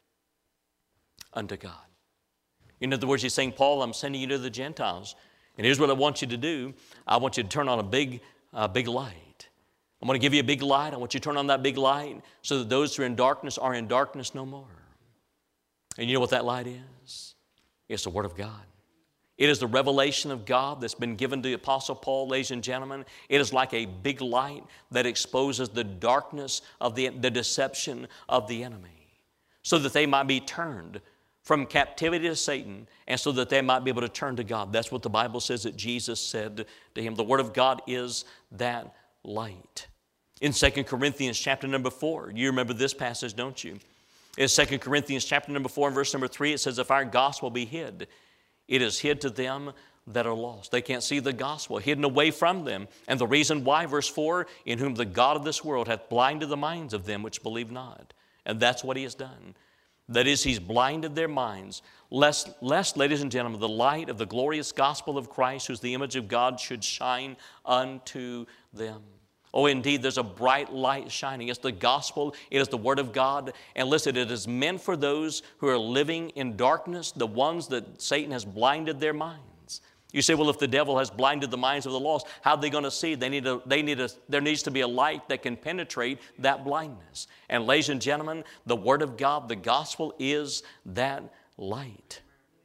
unto God. In other words, he's saying, Paul, I'm sending you to the Gentiles, and here's what I want you to do. I want you to turn on a big, uh, big light. I'm going to give you a big light. I want you to turn on that big light so that those who are in darkness are in darkness no more. And you know what that light is? It's the Word of God. It is the revelation of God that's been given to the Apostle Paul, ladies and gentlemen. It is like a big light that exposes the darkness of the, the deception of the enemy, so that they might be turned from captivity to Satan, and so that they might be able to turn to God. That's what the Bible says that Jesus said to him. The Word of God is that light. In Second Corinthians chapter number four, you remember this passage, don't you? In Second Corinthians chapter number four and verse number three, it says, if our gospel be hid, it is hid to them that are lost. They can't see the gospel, hidden away from them. And the reason why, verse four, in whom the God of this world hath blinded the minds of them which believe not. And that's what he has done. That is, he's blinded their minds, lest, lest, ladies and gentlemen, the light of the glorious gospel of Christ, who's the image of God, should shine unto them. Oh, indeed, there's a bright light shining. It's the gospel. It is the Word of God. And listen, it is meant for those who are living in darkness, the ones that Satan has blinded their minds. You say, well, if the devil has blinded the minds of the lost, how are they going to see? They need a, they need a, there needs to be a light that can penetrate that blindness. And ladies and gentlemen, the Word of God, the gospel, is that light.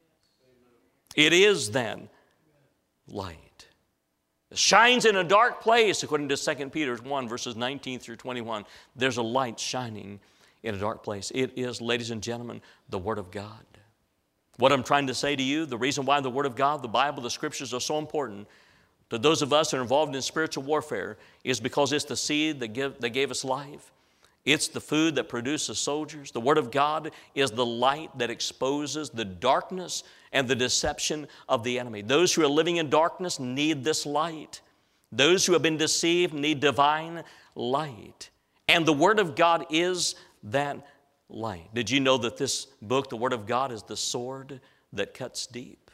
It is that light. It shines in a dark place, according to Second Peter one, verses nineteen through twenty-one. There's a light shining in a dark place. It is, ladies and gentlemen, the Word of God. What I'm trying to say to you, the reason why the Word of God, the Bible, the Scriptures are so important to those of us who are involved in spiritual warfare is because it's the seed that, give, that gave us life. It's the food that produces soldiers. The Word of God is the light that exposes the darkness and the deception of the enemy. Those who are living in darkness need this light. Those who have been deceived need divine light. And the Word of God is that light. Did you know that this book, the Word of God, is the sword that cuts deep?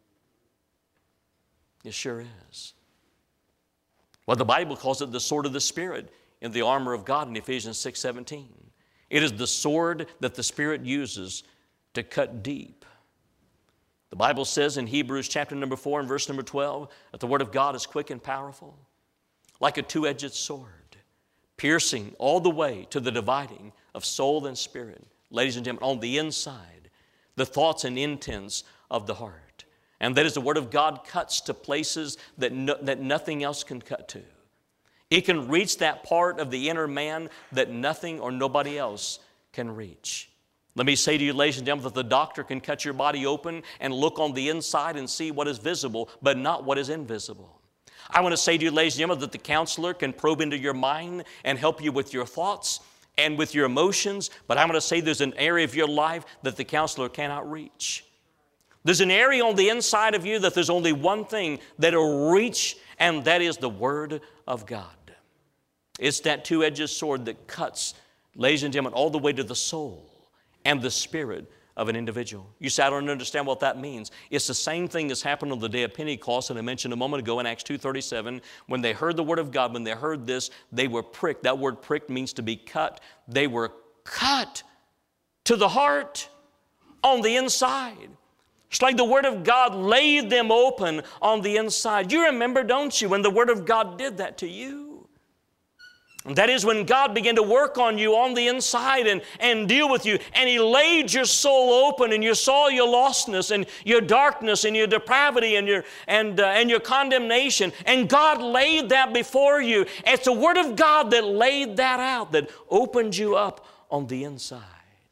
It sure is. Well, the Bible calls it the sword of the Spirit in the armor of God in Ephesians six seventeen. It is the sword that the Spirit uses to cut deep. The Bible says in Hebrews chapter number four and verse number twelve that the Word of God is quick and powerful, like a two-edged sword, piercing all the way to the dividing of soul and spirit. Ladies and gentlemen, on the inside, the thoughts and intents of the heart. And that is the Word of God cuts to places that, no, that nothing else can cut to. It can reach that part of the inner man that nothing or nobody else can reach. Let me say to you, ladies and gentlemen, that the doctor can cut your body open and look on the inside and see what is visible, but not what is invisible. I want to say to you, ladies and gentlemen, that the counselor can probe into your mind and help you with your thoughts and with your emotions, but I'm going to say there's an area of your life that the counselor cannot reach. There's an area on the inside of you that there's only one thing that will reach, and that is the Word of God. It's that two-edged sword that cuts, ladies and gentlemen, all the way to the soul and the spirit of an individual. You say, I don't understand what that means. It's the same thing that's happened on the day of Pentecost that I mentioned a moment ago in Acts two thirty-seven. When they heard the Word of God, when they heard this, they were pricked. That word pricked means to be cut. They were cut to the heart on the inside. It's like the Word of God laid them open on the inside. You remember, don't you, when the Word of God did that to you? And that is when God began to work on you on the inside and, and deal with you. And He laid your soul open, and you saw your lostness and your darkness and your depravity and your, and, uh, and your condemnation. And God laid that before you. It's the Word of God that laid that out, that opened you up on the inside.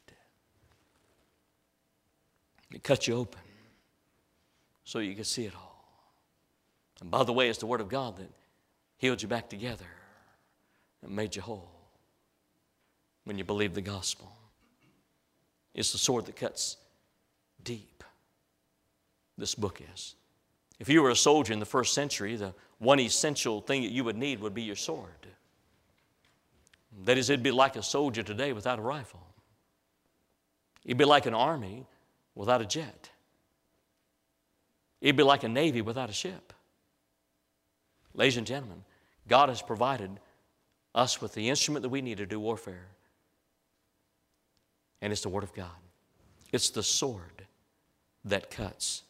It cut you open so you could see it all. And by the way, it's the Word of God that healed you back together and made you whole when you believe the gospel. It's the sword that cuts deep. This book is. If you were a soldier in the first century, the one essential thing that you would need would be your sword. That is, it'd be like a soldier today without a rifle. It'd be like an army without a jet. It'd be like a navy without a ship. Ladies and gentlemen, God has provided us with the instrument that we need to do warfare. And it's the Word of God. It's the sword that cuts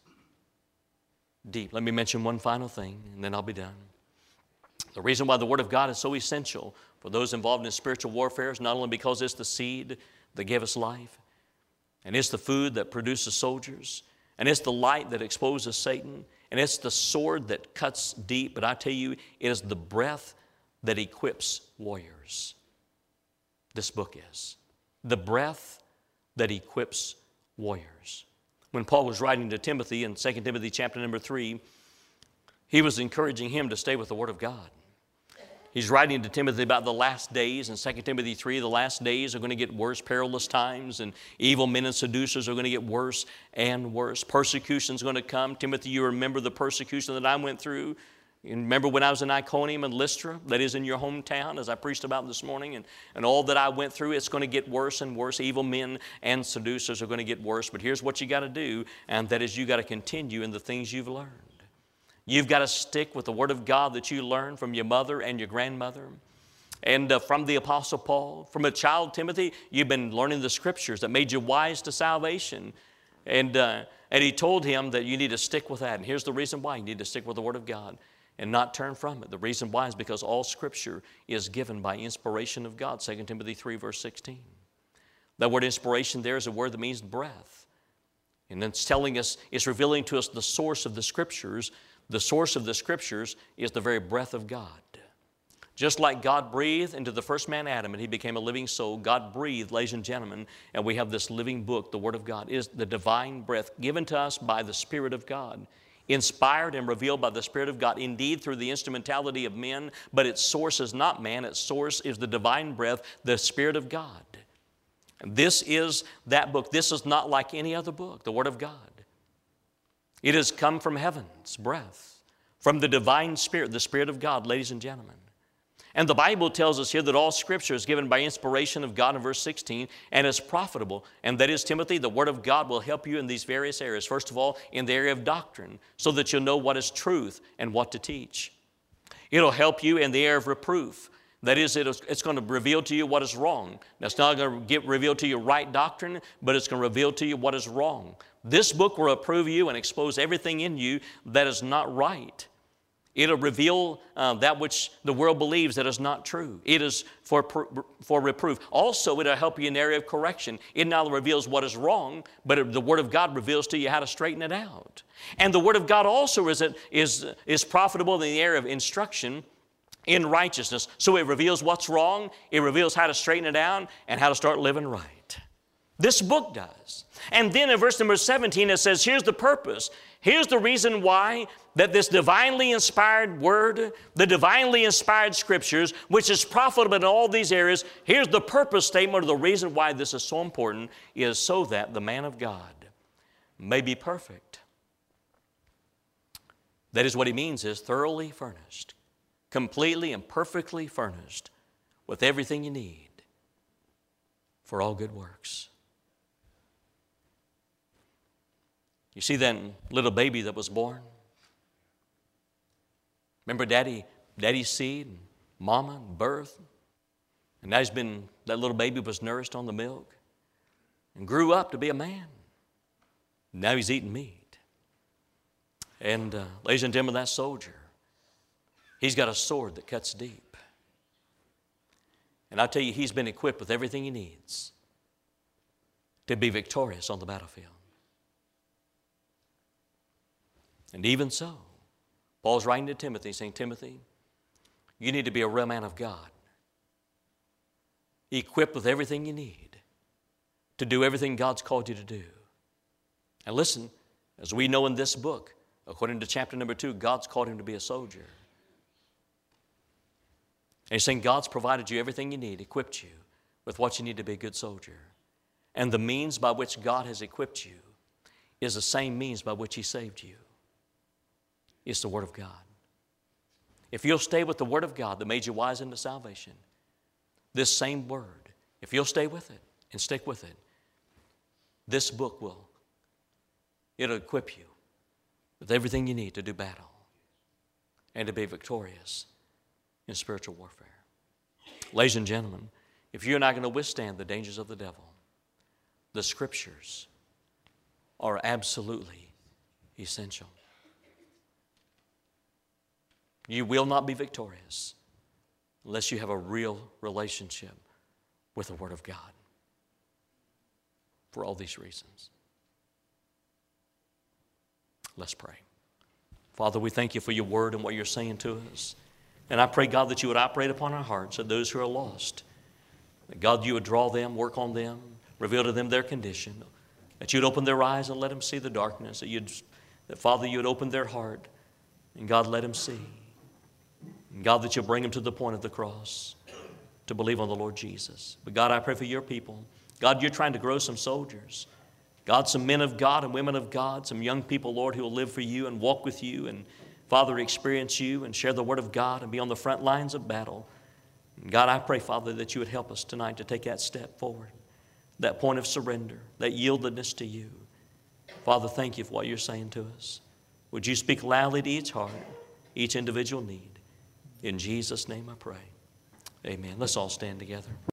deep. Let me mention one final thing, and then I'll be done. The reason why the Word of God is so essential for those involved in spiritual warfare is not only because it's the seed that gave us life, and it's the food that produces soldiers, and it's the light that exposes Satan, and it's the sword that cuts deep, but I tell you, it is the breath that equips warriors. This book is. The breath that equips warriors. When Paul was writing to Timothy in Second Timothy chapter number three, he was encouraging him to stay with the Word of God. He's writing to Timothy about the last days. In Second Timothy three, the last days are going to get worse, perilous times, and evil men and seducers are going to get worse and worse. Persecution is going to come. Timothy, you remember the persecution that I went through. You remember when I was in Iconium and Lystra, that is in your hometown, as I preached about this morning, and, and all that I went through, it's going to get worse and worse. Evil men and seducers are going to get worse. But here's what you got to do, and that is you got to continue in the things you've learned. You've got to stick with the Word of God that you learned from your mother and your grandmother, and uh, from the Apostle Paul. From a child, Timothy, you've been learning the Scriptures that made you wise to salvation. And, uh, and he told him that you need to stick with that. And here's the reason why you need to stick with the Word of God and not turn from it. The reason why is because all Scripture is given by inspiration of God. Second Timothy three, verse sixteen. That word inspiration there is a word that means breath. And it's telling us, it's revealing to us the source of the Scriptures. The source of the Scriptures is the very breath of God. Just like God breathed into the first man, Adam, and he became a living soul, God breathed, ladies and gentlemen, and we have this living book, the Word of God. It is the divine breath given to us by the Spirit of God, inspired and revealed by the Spirit of God, indeed through the instrumentality of men, but its source is not man, its source is the divine breath, the Spirit of God. And this is that book. This is not like any other book, the Word of God. It has come from heaven's breath, from the divine Spirit, the Spirit of God, ladies and gentlemen. And the Bible tells us here that all Scripture is given by inspiration of God in verse sixteen and is profitable. And that is, Timothy, the Word of God will help you in these various areas. First of all, in the area of doctrine, so that you'll know what is truth and what to teach. It'll help you in the area of reproof. That is, it's going to reveal to you what is wrong. Now, it's not going to get revealed to you right doctrine, but it's going to reveal to you what is wrong. This book will reprove you and expose everything in you that is not right. It'll reveal uh, that which the world believes that is not true. It is for, for reproof. Also, it'll help you in the area of correction. It not only reveals what is wrong, but it, the Word of God reveals to you how to straighten it out. And the Word of God also is, is, is profitable in the area of instruction in righteousness. So it reveals what's wrong, it reveals how to straighten it out, and how to start living right. This book does. And then in verse number seventeen, it says, here's the purpose. Here's the reason why that this divinely inspired Word, the divinely inspired Scriptures, which is profitable in all these areas, here's the purpose statement, or the reason why this is so important, is so that the man of God may be perfect. That is what he means, is thoroughly furnished, completely and perfectly furnished with everything you need for all good works. You see that little baby that was born? Remember daddy, daddy's seed, and mama, and birth? And now he's been, that little baby was nourished on the milk. and grew up to be a man. Now he's eating meat. And uh, ladies and gentlemen, that soldier, he's got a sword that cuts deep. And I tell you, he's been equipped with everything he needs to be victorious on the battlefield. And even so, Paul's writing to Timothy, saying, Timothy, you need to be a real man of God, equipped with everything you need to do everything God's called you to do. And listen, as we know in this book, according to chapter number two, God's called him to be a soldier. And he's saying God's provided you everything you need, equipped you with what you need to be a good soldier. And the means by which God has equipped you is the same means by which he saved you. It's the Word of God. If you'll stay with the Word of God that made you wise into salvation, this same Word, if you'll stay with it and stick with it, this book will, it'll equip you with everything you need to do battle and to be victorious in spiritual warfare. Ladies and gentlemen, if you're not going to withstand the dangers of the devil, the Scriptures are absolutely essential. You will not be victorious unless you have a real relationship with the Word of God for all these reasons. Let's pray. Father, we thank you for your Word and what you're saying to us. And I pray, God, that you would operate upon our hearts of those who are lost. That, God, you would draw them, work on them, reveal to them their condition. That you'd open their eyes and let them see the darkness. That, you'd, that Father, you would open their heart and, God, let them see. And God, that you'll bring them to the point of the cross to believe on the Lord Jesus. But God, I pray for your people. God, you're trying to grow some soldiers. God, some men of God and women of God, some young people, Lord, who will live for you and walk with you and, Father, experience you and share the Word of God and be on the front lines of battle. And God, I pray, Father, that you would help us tonight to take that step forward, that point of surrender, that yieldedness to you. Father, thank you for what you're saying to us. Would you speak loudly to each heart, each individual need? In Jesus' name I pray. Amen. Let's all stand together.